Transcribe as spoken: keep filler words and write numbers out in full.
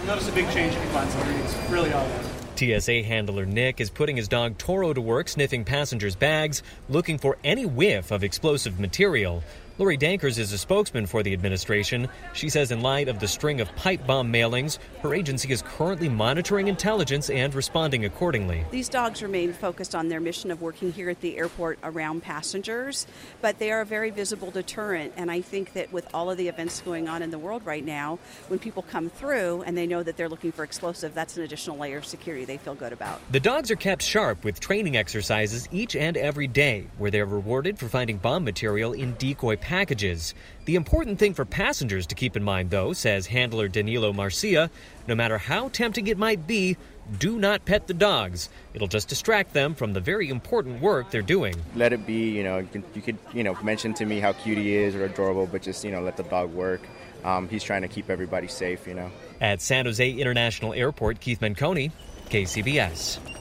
notice a big change if you find something. It's really obvious. T S A handler Nick is putting his dog Toro to work sniffing passengers' bags, looking for any whiff of explosive material. Lori Dankers is a spokesman for the administration. She says in light of the string of pipe bomb mailings, her agency is currently monitoring intelligence and responding accordingly. These dogs remain focused on their mission of working here at the airport around passengers, but they are a very visible deterrent. And I think that with all of the events going on in the world right now, when people come through and they know that they're looking for explosive, that's an additional layer of security they feel good about. The dogs are kept sharp with training exercises each and every day, where they're rewarded for finding bomb material in decoy packages. The important thing for passengers to keep in mind, though, says handler Danilo Marcia, no matter how tempting it might be, do not pet the dogs. It'll just distract them from the very important work they're doing. Let it be, you know, you, can, you could, you know, mention to me how cute he is or adorable, but just, you know, let the dog work. Um, he's trying to keep everybody safe, you know. At San Jose International Airport, Keith Menconi, K C B S.